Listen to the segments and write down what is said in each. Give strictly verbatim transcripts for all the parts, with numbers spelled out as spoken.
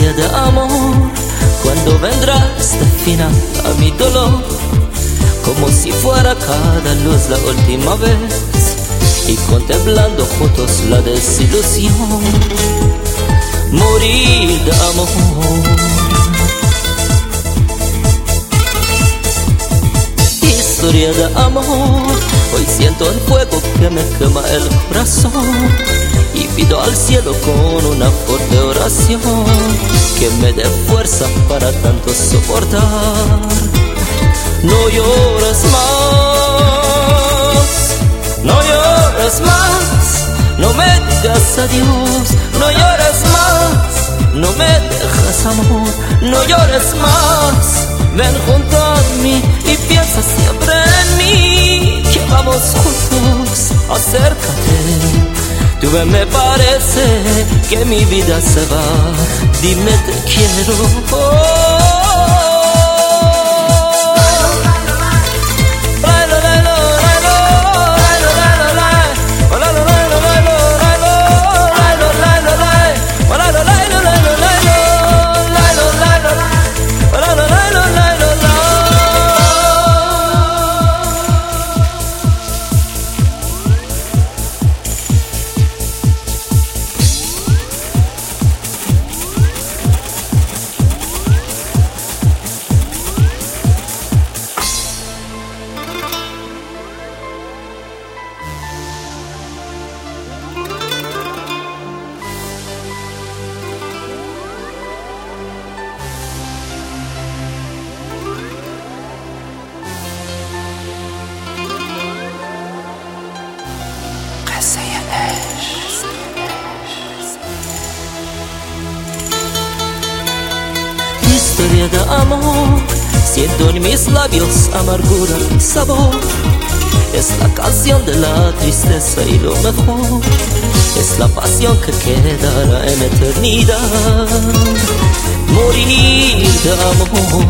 historia de amor. Cuando vendrás de final a mi dolor, como si fuera cada luz la última vez, y contemplando juntos la desilusión, morir de amor. Historia de amor, hoy siento el fuego que me quema el corazón, y pido al cielo con una fuerte oración que me dé fuerza para tanto soportar. No llores más, no llores más, no me digas adiós, no llores más, no me dejes amor, no llores más. Ven junto a mí y piensa siempre en mí, que vamos juntos, acércate. Tú ven, me parece que mi vida se va, dime te quiero. Oh. Historia de amor, siento en mis labios amargura y sabor. Es la canción de la tristeza y lo mejor es la pasión que quedará en eternidad. Morir de amor.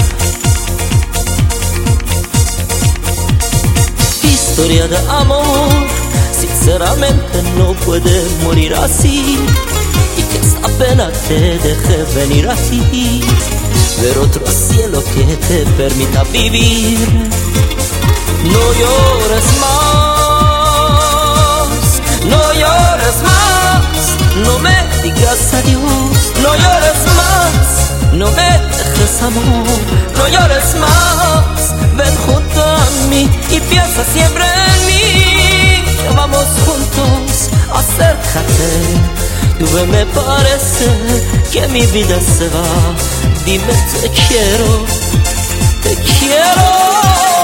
Historia de amor, sinceramente no puede morir así, y que esa pena te deje venir a ti, ver otro cielo que te permita vivir. No llores más, no llores más, no me digas adiós, no llores más, no me dejes amor, no llores más. Ven junto a mí y piensa siempre en mí, que vamos juntos, acércate. Tú ven, me parece que mi vida se va, dime te quiero, te quiero.